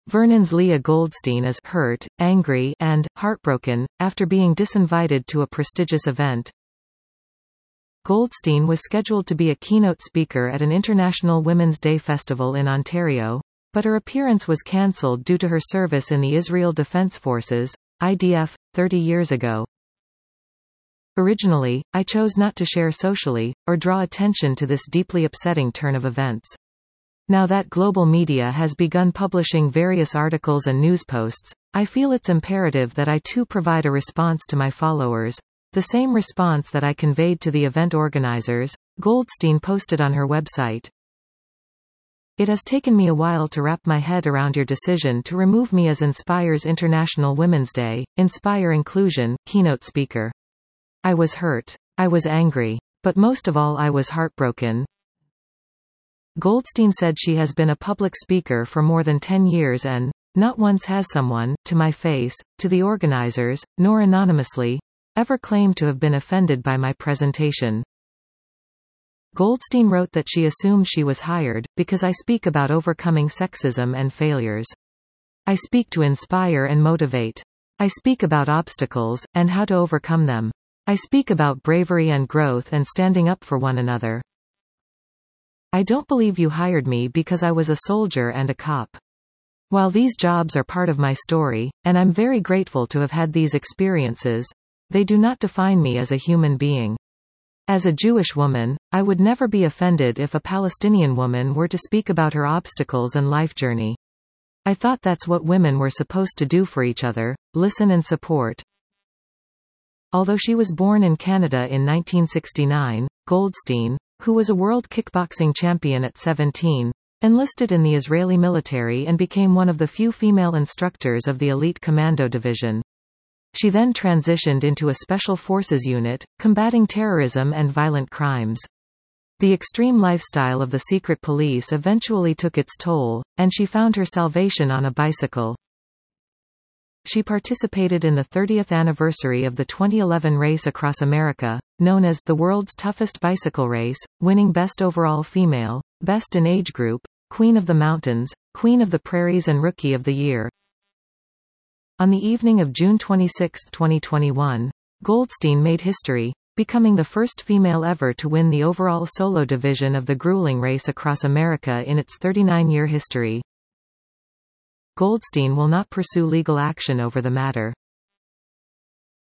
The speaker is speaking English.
Vernon's Leah Goldstein is hurt, angry, and heartbroken after being disinvited to a prestigious event. Goldstein was scheduled to be a keynote speaker at an International Women's Day festival in Ontario, but her appearance was cancelled due to her service in the Israel Defense Forces, IDF, 30 years ago. Originally, I chose not to share socially, or draw attention to this deeply upsetting turn of events. Now that global media has begun publishing various articles and news posts, I feel it's imperative that I too provide a response to my followers, the same response that I conveyed to the event organizers, Goldstein posted on her website. It has taken me a while to wrap my head around your decision to remove me as Inspire's International Women's Day, Inspire Inclusion, keynote speaker. I was hurt. I was angry. But most of all I was heartbroken. Goldstein said she has been a public speaker for more than 10 years and, not once has someone, to my face, to the organizers, nor anonymously, ever claimed to have been offended by my presentation. Goldstein wrote that she assumed she was hired, because I speak about overcoming sexism and failures. I speak to inspire and motivate. I speak about obstacles, and how to overcome them. I speak about bravery and growth and standing up for one another. I don't believe you hired me because I was a soldier and a cop. While these jobs are part of my story, and I'm very grateful to have had these experiences, they do not define me as a human being. As a Jewish woman, I would never be offended if a Palestinian woman were to speak about her obstacles and life journey. I thought that's what women were supposed to do for each other, listen and support. Although she was born in Canada in 1969, Goldstein, who was a world kickboxing champion at 17, enlisted in the Israeli military and became one of the few female instructors of the elite commando division. She then transitioned into a special forces unit, combating terrorism and violent crimes. The extreme lifestyle of the secret police eventually took its toll, and she found her salvation on a bicycle. She participated in the 30th anniversary of the 2011 race across America, known as the world's toughest bicycle race, winning Best Overall Female, Best in Age Group, Queen of the Mountains, Queen of the Prairies and Rookie of the Year. On the evening of June 26, 2021, Goldstein made history, becoming the first female ever to win the overall solo division of the grueling race across America in its 39-year history. Goldstein will not pursue legal action over the matter.